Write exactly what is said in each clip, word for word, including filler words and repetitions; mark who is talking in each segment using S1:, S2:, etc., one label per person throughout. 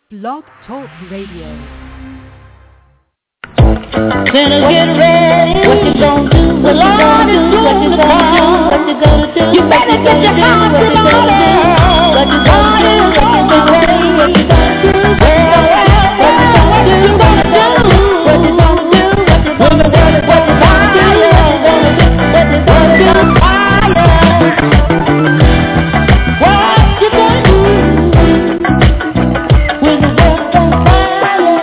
S1: Blog Talk Radio.
S2: Better get ready. What you gonna do? What you gonna do? What you gonna do? What you gonna do? You better get your house in order. What you gonna do? What you gonna do? What you gonna do? Well, what you gonna do? What you gonna do? What you gonna do? What you gonna do? What you gonna do? What you gonna do? What you gonna do? What you gonna do? When the world's on fire.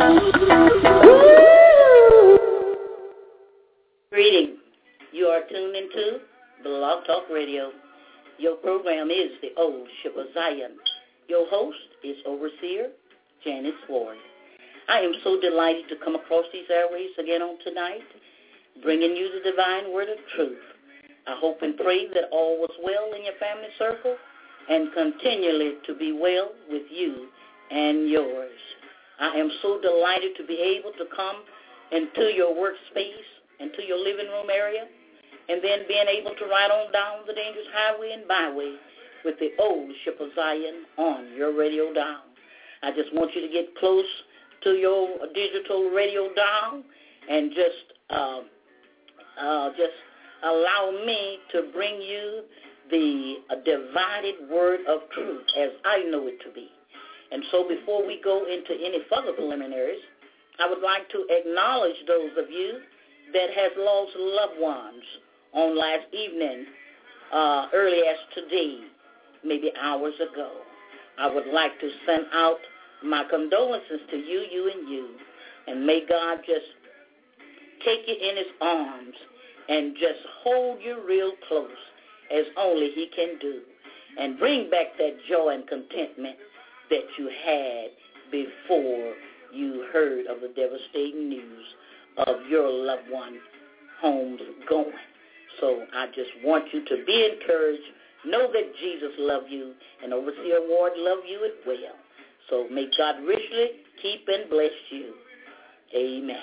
S3: Greetings. You are tuned into Blog Talk Radio. Your program is The Old Ship of Zion. Your host is Overseer Janice Ward. I am so delighted to come across these airways again on tonight, bringing you the divine word of truth. I hope and pray that all was well in your family circle and continually to be well with you and yours. I am so delighted to be able to come into your workspace, into your living room area, and then being able to ride on down the dangerous highway and byway with the Old Ship of Zion on your radio dial. I just want you to get close to your digital radio dial and just uh, uh, just allow me to bring you the uh, divided word of truth as I know it to be. And so before we go into any further preliminaries, I would like to acknowledge those of you that has lost loved ones on last evening, uh, early as today, maybe hours ago. I would like to send out my condolences to you, you and you, and may God just take you in his arms and just hold you real close as only he can do, and bring back that joy and contentment that you had before you heard of the devastating news of your loved one homes going. So I just want you to be encouraged. Know that Jesus loves you, and Overseer Ward loves you as well. So may God richly keep and bless you. Amen.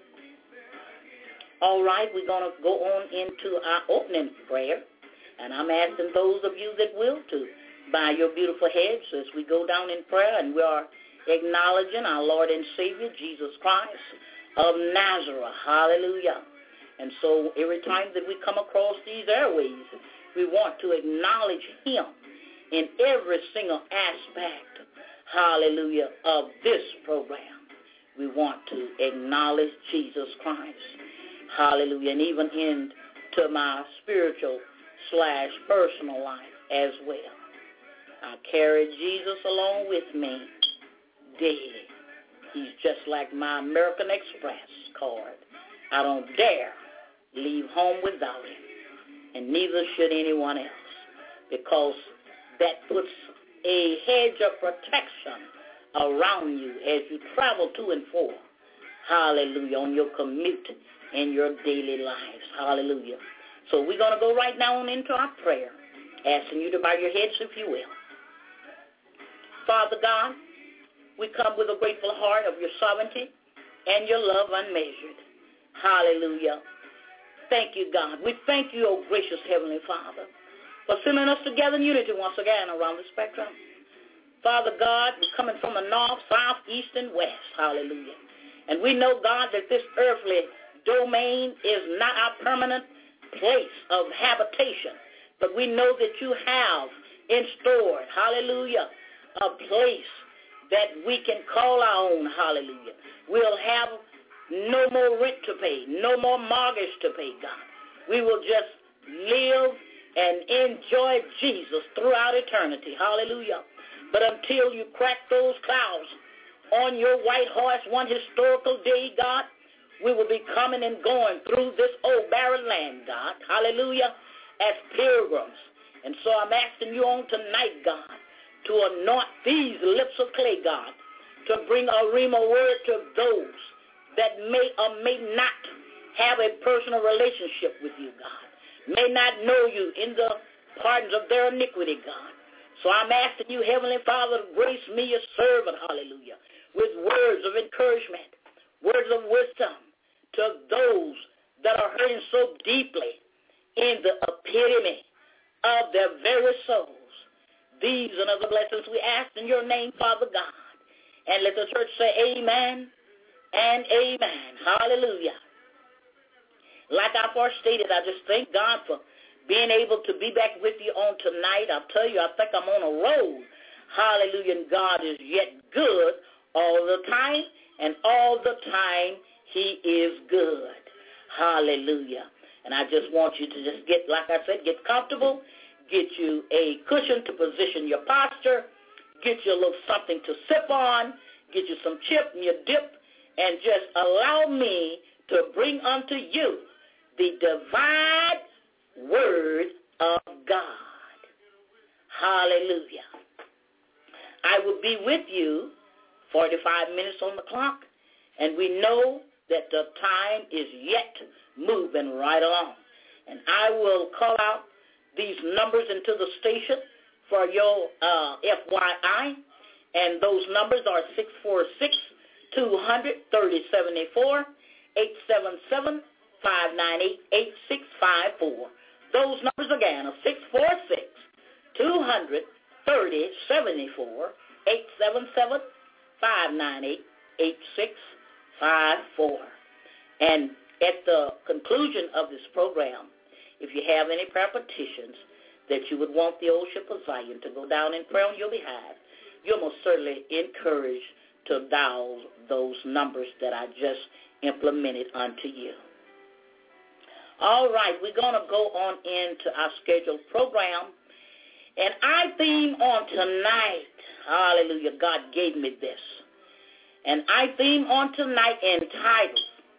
S3: All right, we're going to go on into our opening prayer, and I'm asking those of you that will to bow your beautiful heads as we go down in prayer, and we are acknowledging our Lord and Savior, Jesus Christ of Nazareth. Hallelujah. And so every time that we come across these airways, we want to acknowledge him in every single aspect, hallelujah, of this program. We want to acknowledge Jesus Christ, hallelujah, and even into my spiritual slash personal life as well. I carry Jesus along with me daily. He's just like my American Express card. I don't dare leave home without him, and neither should anyone else, because that puts a hedge of protection around you as you travel to and fro, hallelujah, on your commute in your daily lives, hallelujah. So we're going to go right now on into our prayer, asking you to bow your heads if you will. Father God, we come with a grateful heart of your sovereignty and your love unmeasured. Hallelujah. Thank you, God. We thank you, O gracious Heavenly Father, for sending us together in unity once again around the spectrum. Father God, we're coming from the north, south, east, and west. Hallelujah. And we know, God, that this earthly domain is not our permanent place of habitation, but we know that you have in store, hallelujah, a place that we can call our own, hallelujah. We'll have no more rent to pay, no more mortgage to pay, God. We will just live and enjoy Jesus throughout eternity, hallelujah. But until you crack those clouds on your white horse one historical day, God, we will be coming and going through this old barren land, God, hallelujah, as pilgrims. And so I'm asking you on tonight, God, to anoint these lips of clay, God, to bring a rhema word to those that may or may not have a personal relationship with you, God, may not know you in the pardons of their iniquity, God. So I'm asking you, Heavenly Father, to grace me, your servant, hallelujah, with words of encouragement, words of wisdom to those that are hurting so deeply in the epitome of their very souls. These and other blessings we ask in your name, Father God. And let the church say amen and amen. Hallelujah. Like I first stated, I just thank God for being able to be back with you on tonight. I'll tell you, I think I'm on a roll. Hallelujah. And God is yet good all the time, and all the time he is good. Hallelujah. And I just want you to just get, like I said, get comfortable, get you a cushion to position your posture, get you a little something to sip on, get you some chip and your dip, and just allow me to bring unto you the divine word of God. Hallelujah. I will be with you forty-five minutes on the clock, and we know that the time is yet moving right along. And I will call out these numbers into the station for your uh, F Y I, and those numbers are six four six, two hundred, thirty seventy-four, eight seven seven, five nine eight, eight six five four. Those numbers again are six four six, two hundred, thirty seventy-four, eight seven seven, five nine eight, eight six five four. And at the conclusion of this program, if you have any prayer petitions that you would want the Old Ship of Zion to go down in prayer on your behalf, you're most certainly encouraged to dial those numbers that I just implemented unto you. All right, we're going to go on into our scheduled program. And our theme on tonight, hallelujah, God gave me this. And our theme on tonight entitled,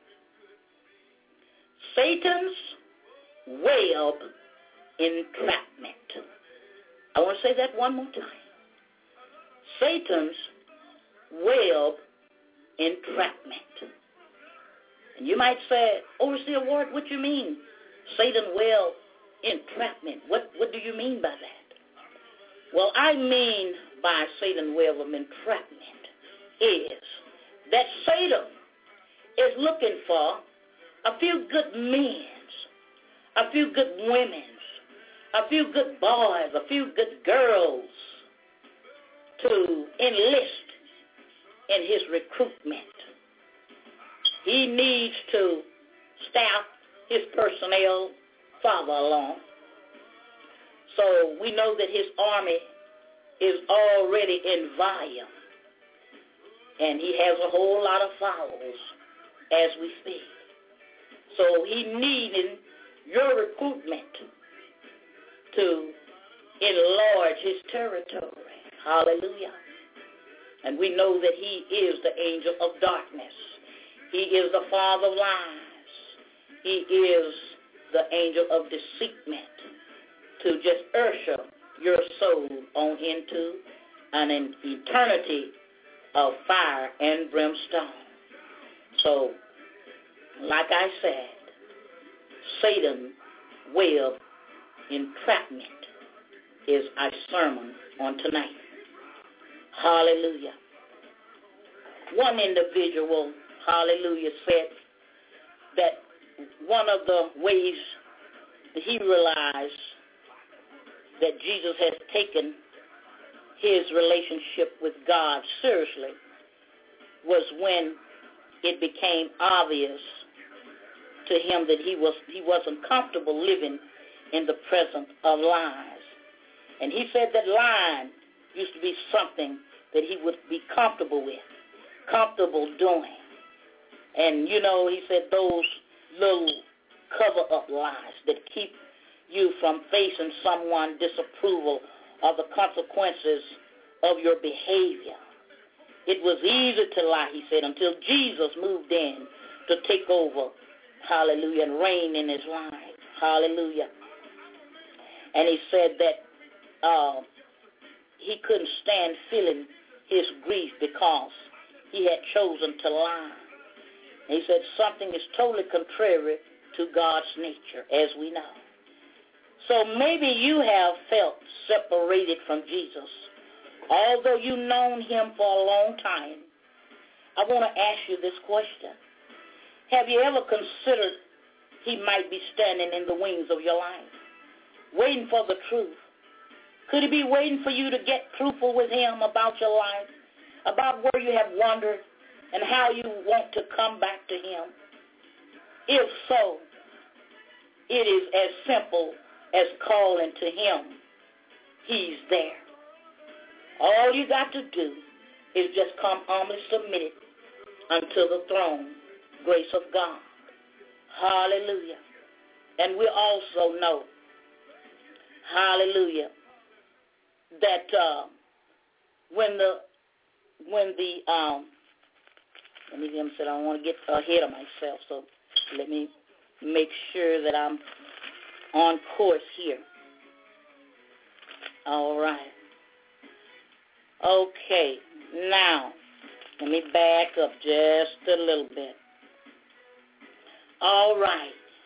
S3: Satan's Web Entrapment. I want to say that one more time. Satan's Web Entrapment. And you might say, Overseer Ward, what do you mean? Satan's Web Entrapment. What, what do you mean by that? Well, I mean by Satan's web of entrapment is that Satan is looking for a few good men, a few good women, a few good boys, a few good girls to enlist in his recruitment. He needs to staff his personnel farther along. So we know that his army is already in volume, and he has a whole lot of followers as we speak. So he needing your recruitment to enlarge his territory. Hallelujah. And we know that he is the angel of darkness. He is the father of lies. He is the angel of deceitment, to just usher your soul on into an eternity of fire and brimstone. So, like I said, Satan's web entrapment is our sermon on tonight. Hallelujah. One individual, hallelujah, said that one of the ways that he realized that Jesus has taken his relationship with God seriously was when it became obvious to him that he was he wasn't comfortable living in the presence of lies. And he said that lying used to be something that he would be comfortable with, comfortable doing. And, you know, he said those little cover-up lies that keep you from facing someone's disapproval of the consequences of your behavior. It was easy to lie, he said, until Jesus moved in to take over, hallelujah, and reign in his life. Hallelujah. And he said that uh, he couldn't stand feeling his grief because he had chosen to lie. And he said something is totally contrary to God's nature, as we know. So maybe you have felt separated from Jesus, although you've known him for a long time. I want to ask you this question. Have you ever considered he might be standing in the wings of your life, waiting for the truth? Could he be waiting for you to get truthful with him about your life? about where you have wandered and how you want to come back to him? If so, it is as simple as calling to him. He's there. All you got to do is just come humbly submitted unto the throne, grace of God. Hallelujah. And we also know, hallelujah, that uh, when the when the um, let me get said I don't want to get ahead of myself, so let me make sure that I'm on course here. All right. Okay. Now, let me back up just a little bit. All right.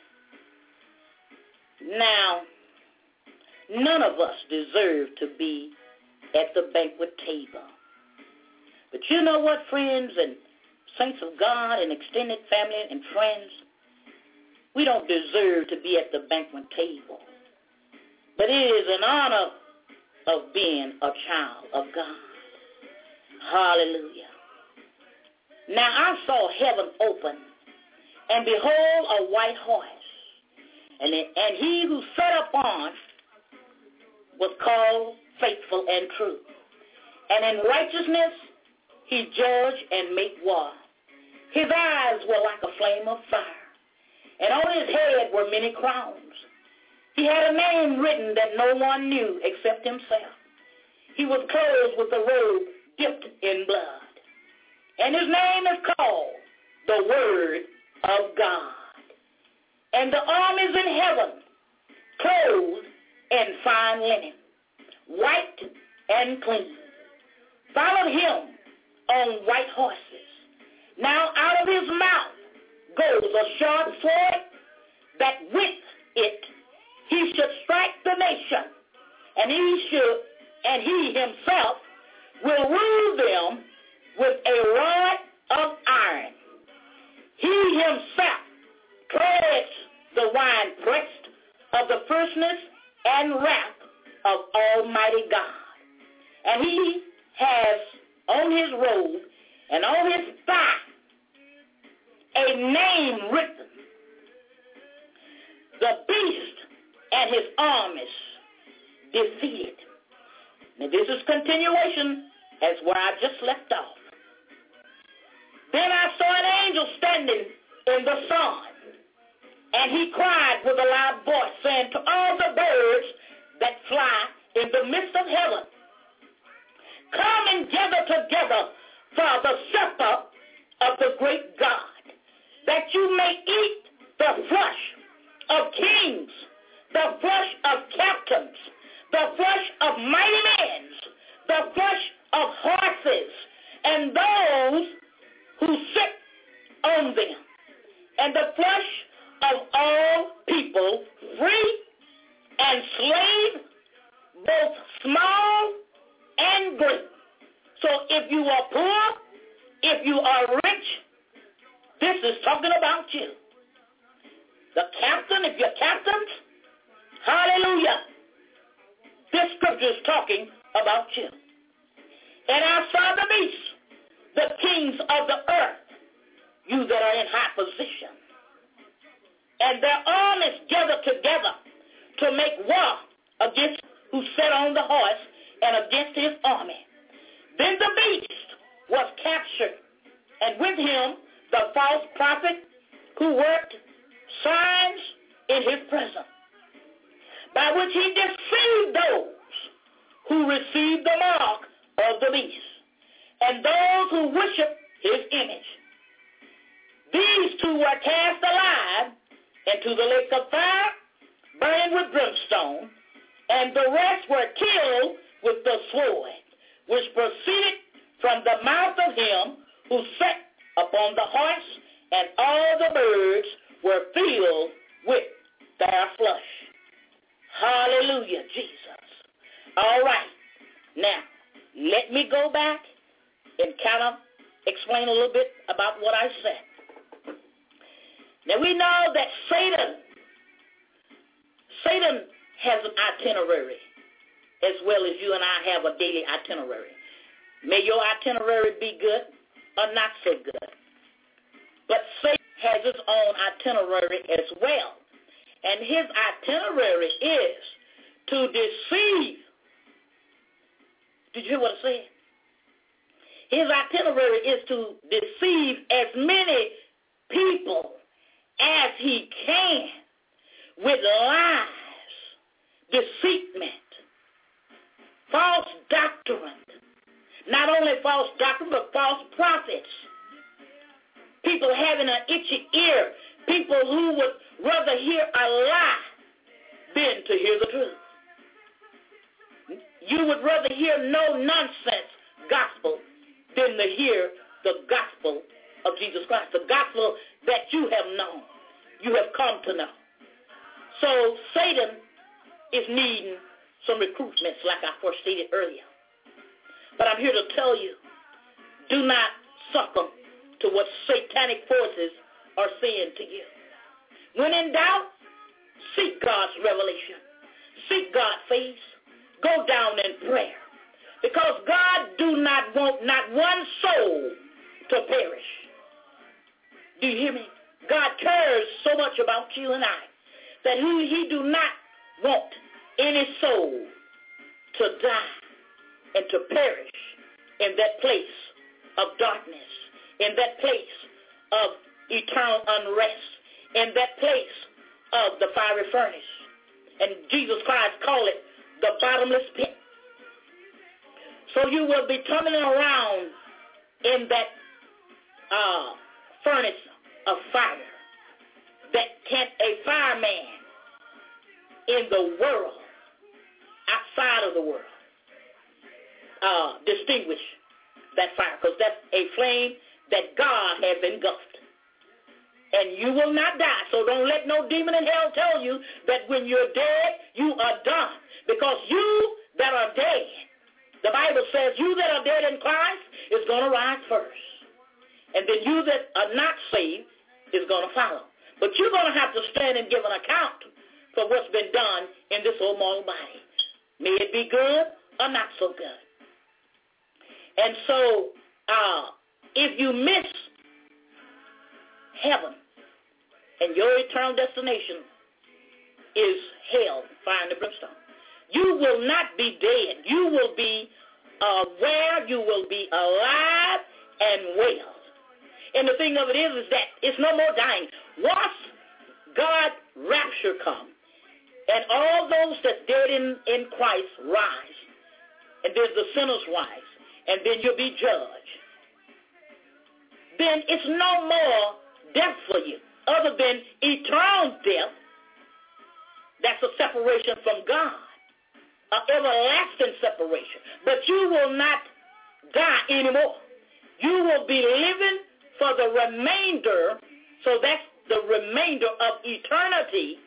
S3: Now, none of us deserve to be at the banquet table. But you know what, friends and saints of God and extended family and friends? We don't deserve to be at the banquet table. But it is an honor of being a child of God. Hallelujah. Now I saw heaven open, and behold, a white horse. And, it, and he who sat upon was called Faithful and True. And in righteousness he judged and made war. His eyes were like a flame of fire, and on his head were many crowns. He had a name written that no one knew except himself. He was clothed with a robe dipped in blood. And his name is called the Word of God. And the armies in heaven, clothed in fine linen, white and clean, followed him on white horses. Now out of his mouth goes a sharp sword, that with it he should strike the nation, and he should, and he himself will rule them with a rod of iron. He himself treads the winepress of the fierceness and wrath of Almighty God. And he has on his robe and on his thigh a name written, the beast and his armies defeated. Now this is continuation as where I just left off. Then I saw an angel standing in the sun, and he cried with a loud voice, saying to all the birds that fly in the midst of heaven, come and gather together for the supper of the great God, that you may eat the flesh of kings, the flesh of captains, the flesh of mighty men, the flesh of horses, and those who sit on them, and the flesh of all people, free and slave, both small and great. So if you are poor, if you are rich, this is talking about you. The captain, if you're captains, hallelujah, this scripture is talking about you. And I saw the beast, the kings of the earth, you that are in high position, and their armies gathered together to make war against who sat on the horse and against his army. Then the beast was captured, and with him the false prophet who worked signs in his presence, by which he deceived those who received the mark of the beast, and those who worship his image. These two were cast alive into the lake of fire, burning with brimstone, and the rest were killed with the sword, which proceeded from the mouth of him who sat upon the horse, and all the birds were filled with their flesh. Hallelujah, Jesus. All right. Now, let me go back and kind of explain a little bit about what I said. Now, we know that Satan, Satan has an itinerary, as well as you and I have a daily itinerary. May your itinerary be good or not so good. But Satan has his own itinerary as well. And his itinerary is to deceive. Did you hear what I said? His itinerary is to deceive as many people as he can with lies, deceitment, false doctrine. Not only false doctrine, but false prophets. People having an itchy ear. People who would rather hear a lie than to hear the truth. You would rather hear no-nonsense gospel than to hear the gospel of Jesus Christ, the gospel that you have known, you have come to know. So Satan is needing some recruitments like I first stated earlier. But I'm here to tell you, do not succumb to what satanic forces are saying to you. When in doubt, seek God's revelation. Seek God's face. Go down in prayer. Because God do not want not one soul to perish. Do you hear me? God cares so much about you and I that he, he do not want any soul to die and to perish in that place of darkness, in that place of eternal unrest, in that place of the fiery furnace. And Jesus Christ called it the bottomless pit. So you will be turning around in that uh, furnace of fire that can't a fireman in the world, outside of the world, uh, distinguish that fire, because that's a flame that God has engulfed. And you will not die. So don't let no demon in hell tell you that when you're dead, you are done. Because you that are dead, the Bible says you that are dead in Christ is going to rise first. And then you that are not saved is going to follow. But you're going to have to stand and give an account for what's been done in this old mortal body. May it be good or not so good. And so uh, if you miss heaven and your eternal destination is hell, fire and brimstone, you will not be dead. You will be aware. You will be alive and well. And the thing of it is, is that it's no more dying. Once God's rapture comes, and all those that's dead in, in Christ rise, and then the sinners rise, and then you'll be judged, then it's no more death for you, other than eternal death. That's a separation from God, an everlasting separation. But you will not die anymore. You will be living for the remainder, so that's the remainder of eternity,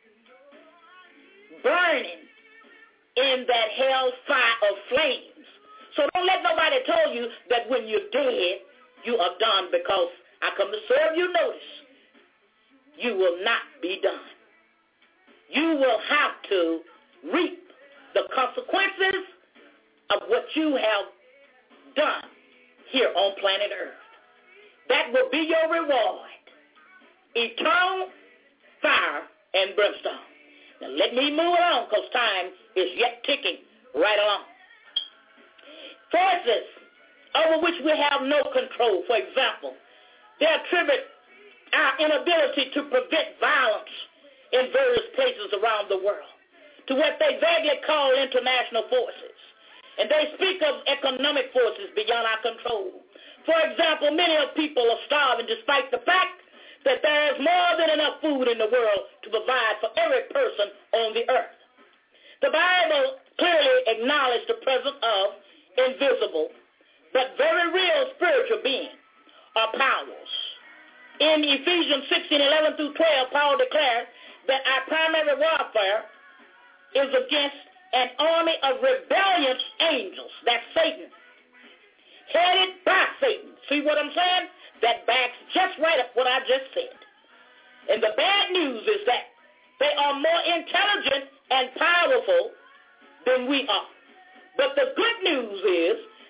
S3: burning in that hell fire of flames. So don't let nobody tell you that when you're dead, you are done, because I come to serve you notice. You will not be done. You will have to reap the consequences of what you have done here on planet Earth. That will be your reward. Eternal fire and brimstone. Now let me move along, because time is yet ticking right along. Forces over which we have no control. For example, they attribute our inability to prevent violence in various places around the world to what they vaguely call international forces. And they speak of economic forces beyond our control. For example, many of people are starving despite the fact that there is more than enough food in the world to provide for every person on the earth. The Bible clearly acknowledged the presence of invisible but very real spiritual beings or powers. In Ephesians sixteen, eleven through twelve, Paul declares that our primary warfare is against an army of rebellious angels. That's Satan. Headed by Satan. See what I'm saying? That backs just right up what I just said. And the bad news is that they are more intelligent and powerful than we are. But the good news is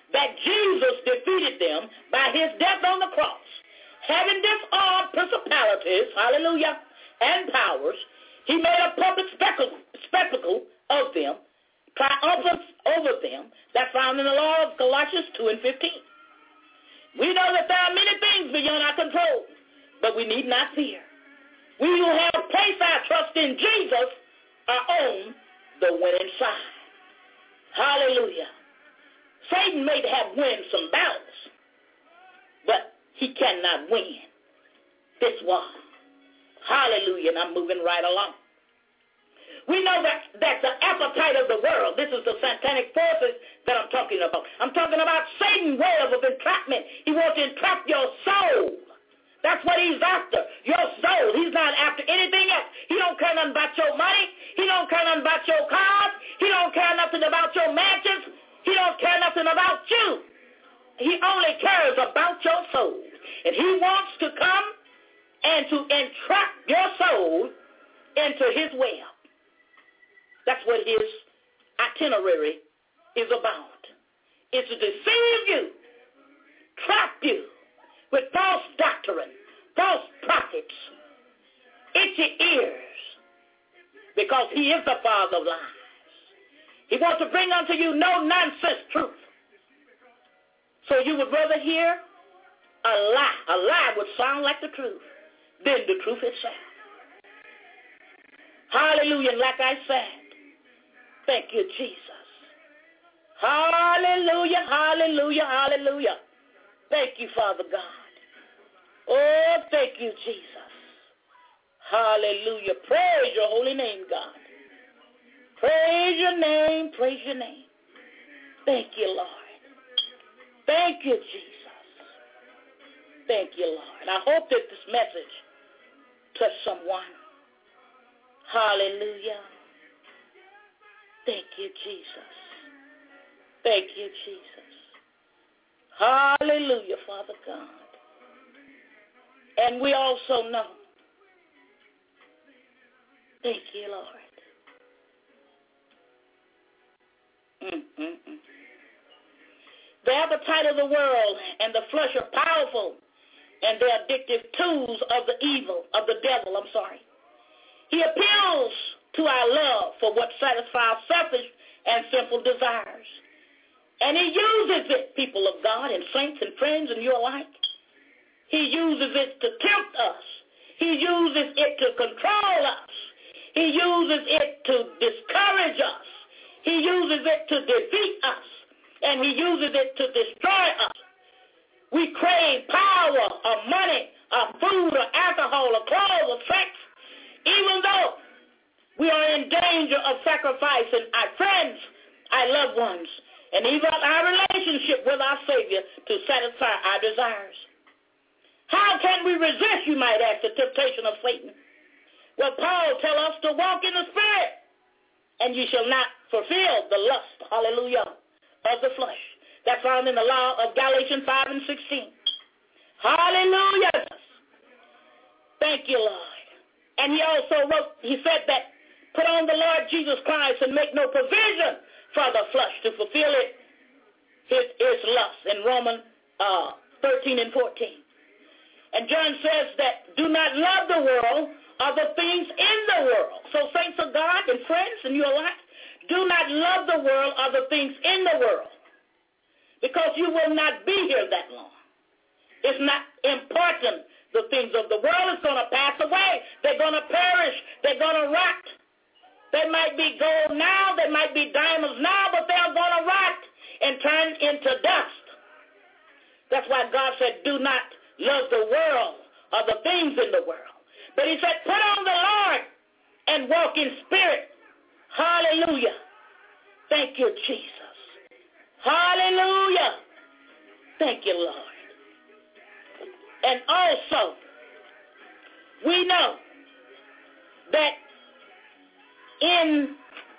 S3: that Jesus defeated them by his death on the cross. Having disarmed principalities, hallelujah, and powers, he made a public spectacle, spectacle of them, triumphant over them. That's found in the law of Colossians two and fifteen. We know that there are many things beyond our control, but we need not fear. We who have placed our trust in Jesus are on the winning side. Hallelujah. Satan may have won some battles, but he cannot win this war. Hallelujah. And I'm moving right along. We know that, that the appetite of the world, this is the satanic forces that I'm talking about. I'm talking about Satan's web of entrapment. He wants to entrap your soul. That's what he's after, your soul. He's not after anything else. He don't care nothing about your money. He don't care nothing about your cars. He don't care nothing about your mansions. He don't care nothing about you. He only cares about your soul. And he wants to come and to entrap your soul into his web. That's what his itinerary is about. It's to deceive you, trap you with false doctrine, false prophets, itchy ears, because he is the father of lies. He wants to bring unto you no-nonsense truth. So you would rather hear a lie. A lie would sound like the truth than the truth itself. Hallelujah. And like I said, thank you, Jesus. Hallelujah, hallelujah, hallelujah. Thank you, Father God. Oh, thank you, Jesus. Hallelujah. Praise your holy name, God. Praise your name, praise your name. Thank you, Lord. Thank you, Jesus. Thank you, Lord. I hope that this message touched someone. Hallelujah. Thank you, Jesus. Thank you, Jesus. Hallelujah, Father God. And we also know. Thank you, Lord. Mm-mm-mm. The appetite of the world and the flesh are powerful, and they're addictive tools of the evil, of the devil, I'm sorry. He appeals to our love for what satisfies selfish and sinful desires. And he uses it, people of God, and saints and friends and you alike. He uses it to tempt us. He uses it to control us. He uses it to discourage us. He uses it to defeat us. And he uses it to destroy us. We crave power or money or food or alcohol or clothes or sex, even though we are in danger of sacrificing our friends, our loved ones, and even our relationship with our Savior to satisfy our desires. How can we resist, you might ask, the temptation of Satan? Well, Paul tells us to walk in the Spirit, and you shall not fulfill the lust, hallelujah, of the flesh. That's found in the law of Galatians five and sixteen. Hallelujah. Thank you, Lord. And he also wrote, he said that, put on the Lord Jesus Christ and make no provision for the flesh to fulfill it, his, his lust, in Romans uh, thirteen and fourteen. And John says that do not love the world or the things in the world. So saints of God and friends and you alike, do not love the world or the things in the world, because you will not be here that long. It's not important. The things of the world is going to pass away. They're going to perish. They're going to rot. They might be gold now. They might be diamonds now, but they're going to rot and turn into dust. That's why God said, do not love the world or the things in the world. But he said, put on the Lord and walk in spirit. Hallelujah. Thank you, Jesus. Hallelujah. Thank you, Lord. And also, we know that in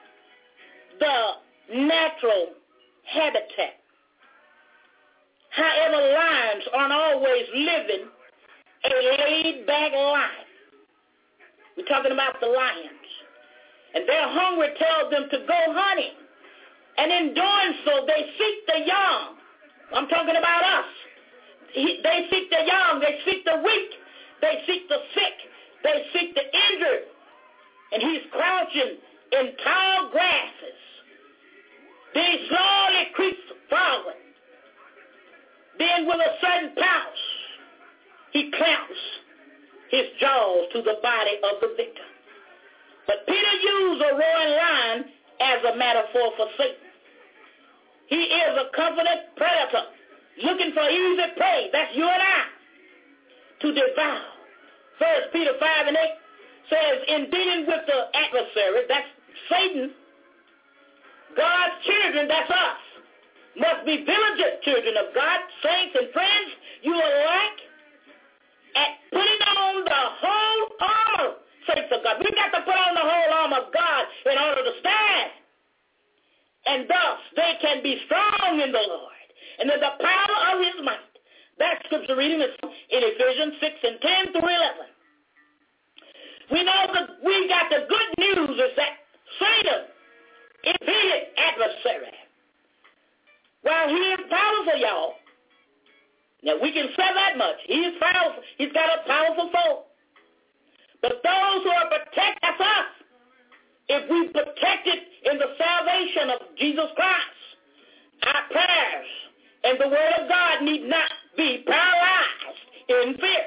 S3: the natural habitat, however, lions aren't always living a laid-back life. We're talking about the lions. And their hunger tells them to go hunting. And in doing so, they seek the young I'm talking about us. He, they seek the young. They seek the weak. They seek the sick. They seek the injured. And he's crouching in tall grasses. Then he slowly creeps forward. Then with a sudden pounce, he clamps his jaws to the body of the victim. But Peter used a roaring lion as a metaphor for Satan. He is a confident predator looking for easy prey. That's you and I to devour. First Peter five and eight says, in dealing with the adversary, that's Satan, God's children, that's us, must be vigilant children of God, saints and friends. You are like at putting on the whole armor, saints of God. We've got to put on the whole armor of God in order to stand. And thus they can be strong in the Lord and in the power of his might. That scripture reading is in Ephesians six and ten through eleven. We know that we got the good news is that Satan is his adversary. While he is powerful, y'all. Now we can say that much. He is powerful. He's got a powerful foe. But those who are protected, that's us. If we protected in the salvation of Jesus Christ, our prayers and the word of God need not be paralyzed in fear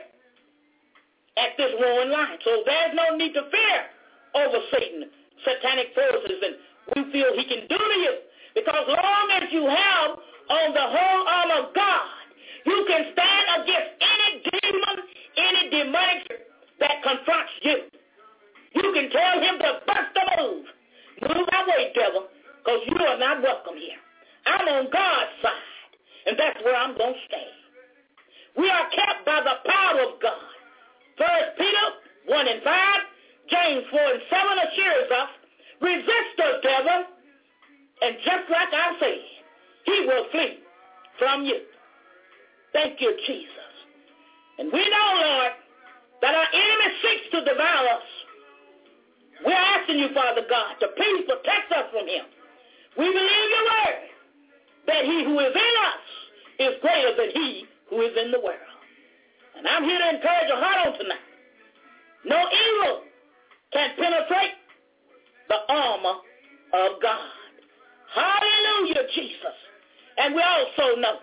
S3: at this roaring lion. So there's no need to fear over Satan, satanic forces, and we feel he can do to you. Because long as you have on the whole armor of God, you can stand against any demon, any demonic that confronts you. You can tell him to bust a move. Move that way, devil, because you are not welcome here. I'm on God's side, and that's where I'm going to stay. We are kept by the power of God. First Peter one and five, James four and seven assures us, resist the devil, and just like I said, he will flee from you. Thank you, Jesus. And we know, Lord, that our enemy seeks to devour us. We're asking you, Father God, to please protect us from him. We believe your word, that he who is in us is greater than he who is in the world. And I'm here to encourage your heart on tonight. No evil can penetrate the armor of God. Hallelujah, Jesus. And we also know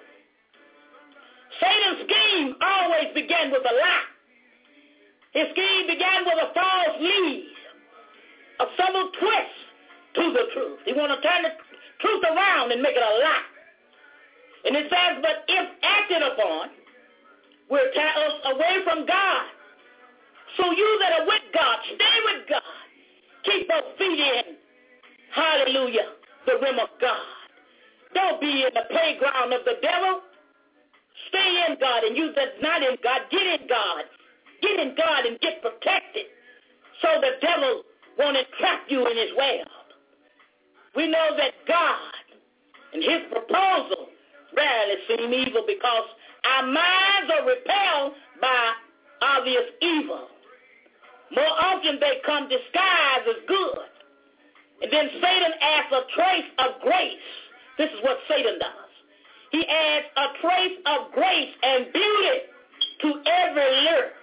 S3: Satan's scheme always began with a lie. His scheme began with a false lead, a subtle twist to the truth. He want to turn the truth around and make it a lie. And it says, but if acted upon, will tear us away from God. So you that are with God, stay with God. Keep those feet in, hallelujah, the rim of God. Don't be in the playground of the devil. Stay in God, and you that's not in God, get in God. Get in God and get protected so the devil won't entrap you in his web. We know that God and his proposal rarely seem evil because our minds are repelled by obvious evil. More often they come disguised as good. And then Satan adds a trace of grace. This is what Satan does. He adds a trace of grace and beauty to every lure,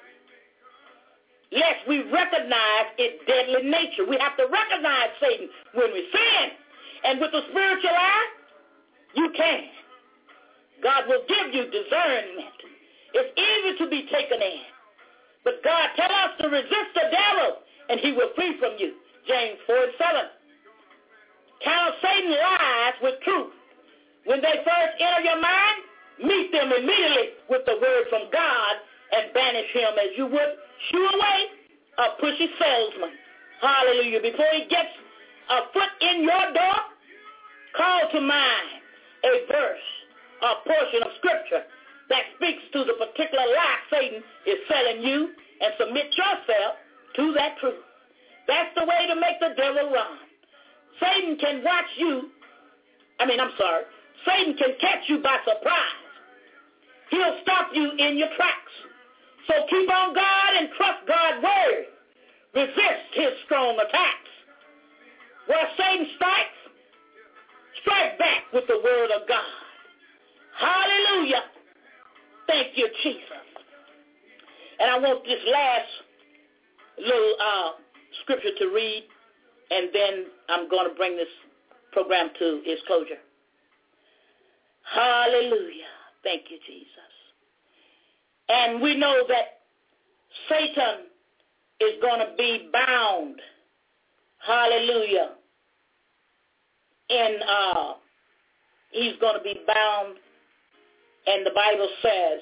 S3: lest we recognize its deadly nature. We have to recognize Satan when we sin. And with the spiritual eye, you can. God will give you discernment. It's easy to be taken in. But God tells us to resist the devil, and he will flee from you. James four and seven. Counter Satan lies with truth. When they first enter your mind, meet them immediately with the word from God and banish him as you would shoo away a pushy salesman. Hallelujah. Before he gets a foot in your door, call to mind a verse, a portion of scripture that speaks to the particular lie Satan is selling you, and submit yourself to that truth. That's the way to make the devil run. Satan can watch you, I mean, I'm sorry, Satan can catch you by surprise. He'll stop you in your tracks. So keep on God and trust God's word. Resist his strong attacks. Where Satan strikes, strike back with the word of God. Hallelujah. Thank you, Jesus. And I want this last little uh, scripture to read, and then I'm going to bring this program to its closure. Hallelujah. Thank you, Jesus. And we know that Satan is going to be bound, hallelujah, in, uh, he's going to be bound, and the Bible says,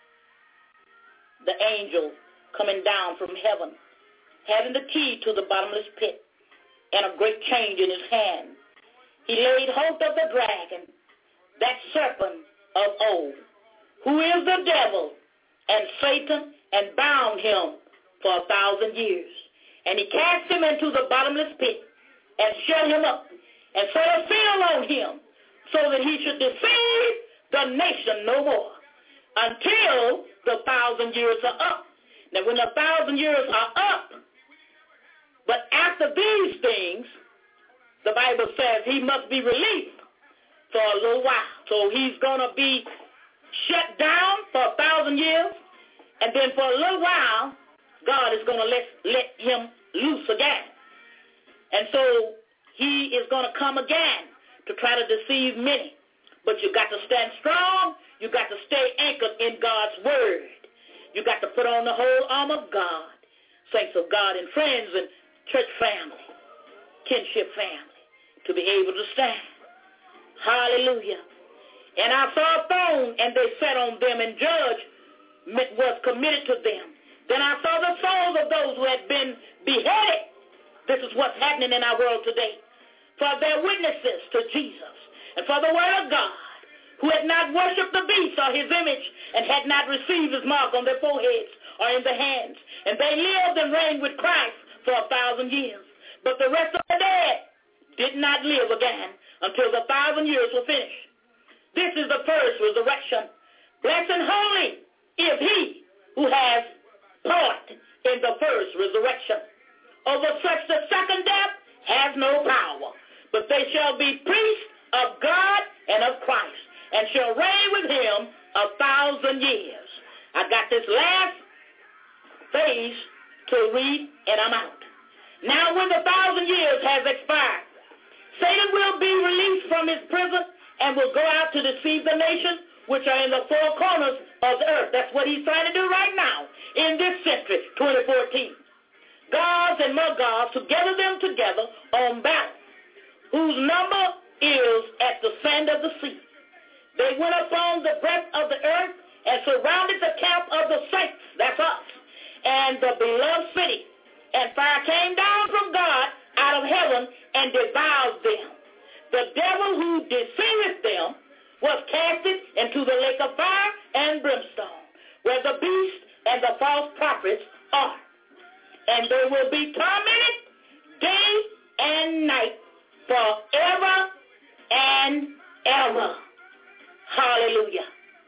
S3: the angel coming down from heaven, having the key to the bottomless pit, and a great change in his hand. He laid hold of the dragon, that serpent of old, who is the devil and Satan, and bound him for a thousand years. And he cast him into the bottomless pit and shut him up and set a seal on him so that he should deceive the nation no more until the thousand years are up. Now, when the thousand years are up, but after these things, the Bible says he must be released for a little while. So he's going to be shut down for a thousand years, and then for a little while, God is going to let, let him loose again. And so he is going to come again to try to deceive many. But you got to stand strong. You got to stay anchored in God's word. You got to put on the whole armor of God. Saints of God and friends and church family, kinship family, to be able to stand. Hallelujah. And I saw a throne, and they sat on them, and judgment was committed to them. Then I saw the souls of those who had been beheaded. This is what's happening in our world today. For their witnesses to Jesus, and for the word of God, who had not worshipped the beast or his image, and had not received his mark on their foreheads or in their hands. And they lived and reigned with Christ for a thousand years. But the rest of the dead did not live again until the thousand years were finished. This is the first resurrection. Blessed and holy is he who has part in the first resurrection. Over such the second death has no power, but they shall be priests of God and of Christ, and shall reign with him a thousand years. I got this last phase to read, and I'm out. Now when the thousand years has expired, Satan will be released from his prison and will go out to deceive the nations which are in the four corners of the earth. That's what he's trying to do right now in this century, twenty fourteen. Gods and Magogs to gather them together on battle, whose number is at the sand of the sea. They went upon the breadth of the earth and surrounded the camp of the saints, that's us, and the beloved city. And fire came down from God out of heaven and devoured them. The devil who deceived them was casted into the lake of fire and brimstone, where the beast and the false prophets are. And they will be tormented day and night forever and ever. Hallelujah.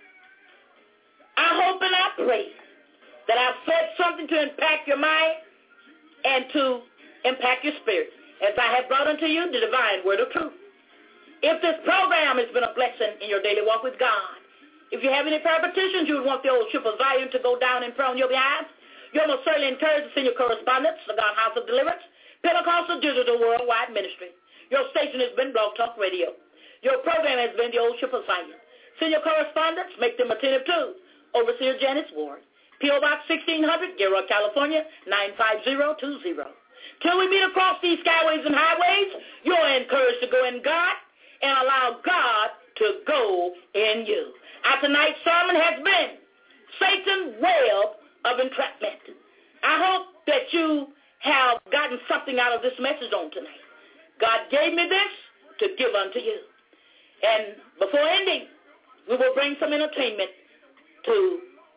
S3: I hope and I pray that I've said something to impact your mind and to impact your spirit, as I have brought unto you the divine word of truth. If this program has been a blessing in your daily walk with God, if you have any prayer petitions you would want the old ship of Zion to go down in prayer on your behalf, you're most certainly encouraged to send your correspondence to the God House of Deliverance, Pentecostal Digital Worldwide Ministry. Your station has been Blog Talk Radio. Your program has been the old ship of Zion. Send your correspondence, make them attentive to Overseer Janice Ward, P O Box sixteen hundred, Gilroy, California, nine five zero two zero. Till we meet across these skyways and highways, you're encouraged to go in God and allow God to go in you. Our tonight's sermon has been Satan's web of entrapment. I hope that you have gotten something out of this message on tonight. God gave me this to give unto you. And before ending, we will bring some entertainment to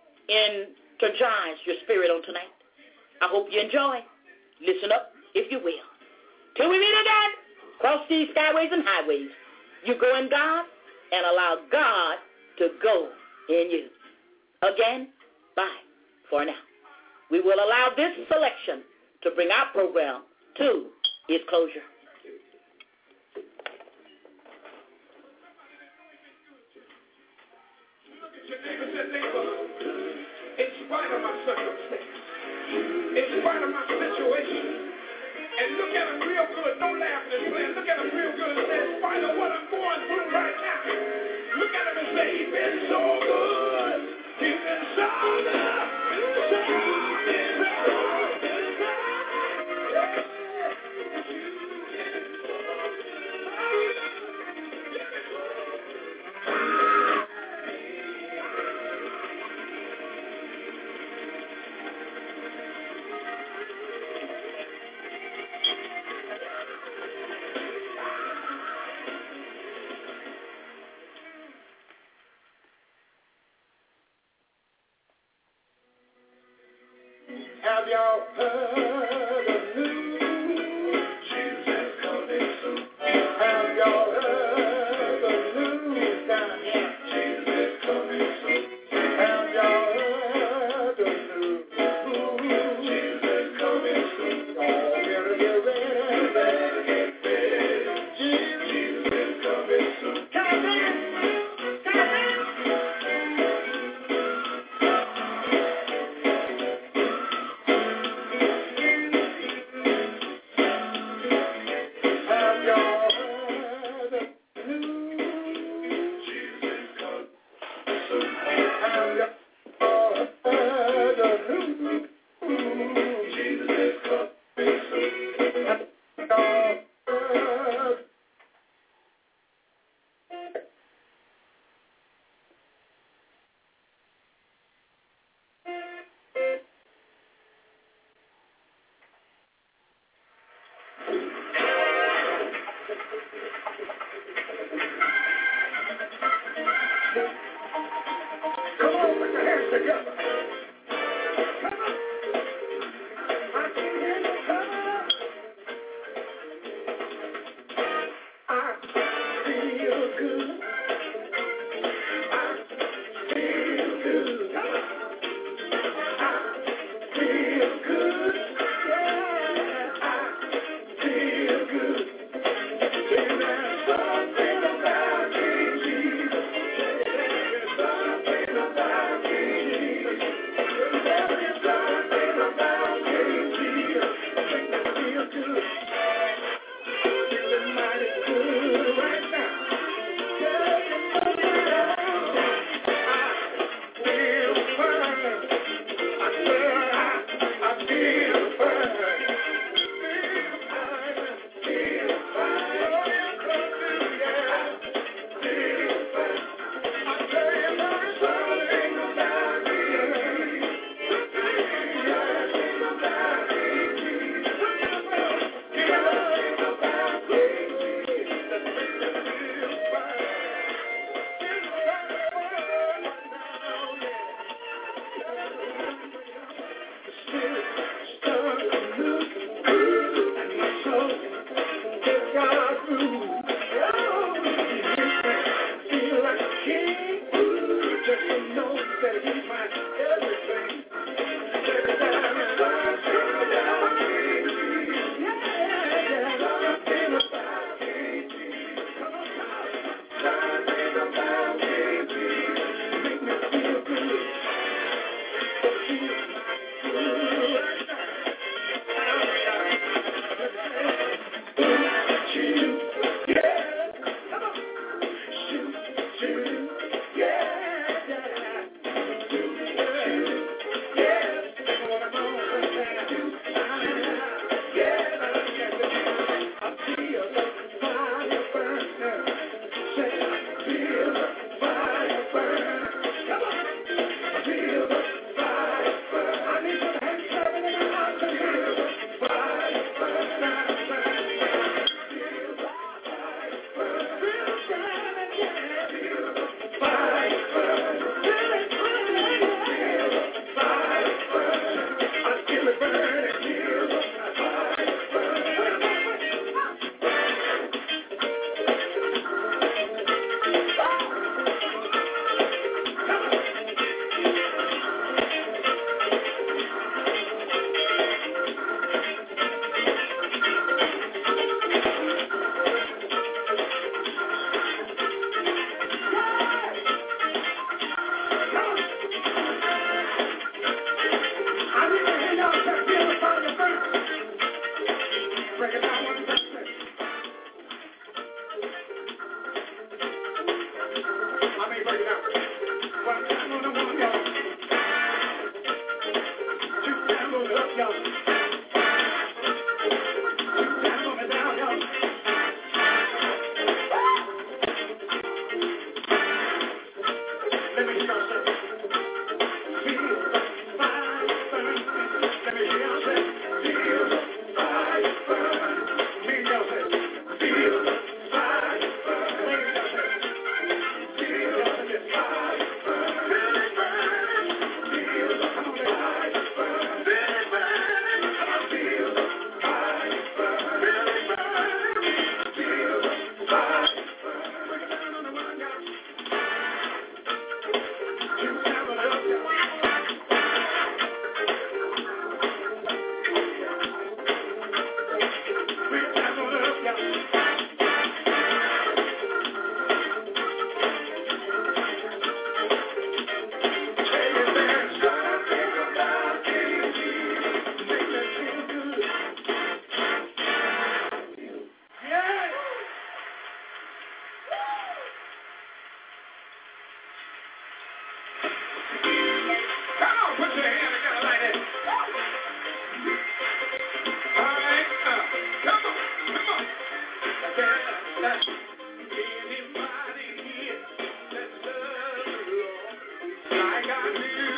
S3: energize your spirit on tonight. I hope you enjoy. Listen up, if you will. Till we meet again, cross these skyways and highways, you go in God and allow God to go in you. Again, bye for now. We will allow this selection to bring our program to its closure.
S4: your neighbor, say, neighbor, in spite of my circumstance, in spite of my situation, and look at them real good, no laughing and playing, look at them real good and say, in spite of what I'm going through right now, look at them and say, he's been so good, he's been so good, so have y'all heard the news? Jesus coming soon. Have y'all heard the news down here? Jesus coming soon. Have y'all heard the news? Jesus coming soon. Y'all better get ready. Better get ready. Jesus is coming soon. Come on, come on. Like I do.